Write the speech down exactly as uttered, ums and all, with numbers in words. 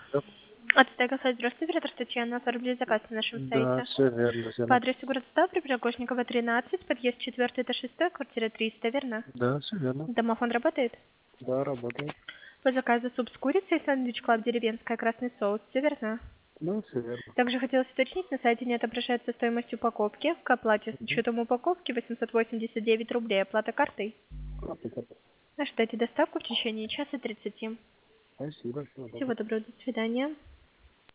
Да, От Стега сайт. Здравствуйте, оператор Татьяна. Оформили заказ на нашем да, сайте. все верно, По верно. адресу город Ставрополь, Пригожникова, тринадцать, подъезд четвертый, это шестой, квартира триста, верно? Да, все верно. Домофон работает? Да, работает. По заказу суп с курицей, сэндвич клаб деревенская, красный соус, все верно? Да, все верно. Также хотелось уточнить, на сайте не отображается стоимость упаковки. К оплате с Мгм. учетом упаковки восемьсот восемьдесят девять рублей. Оплата картой. Аппликатор. Ожидайте доставку в течение часа тридцати. Спасибо, всего Всего доброго. доброго, до свидания.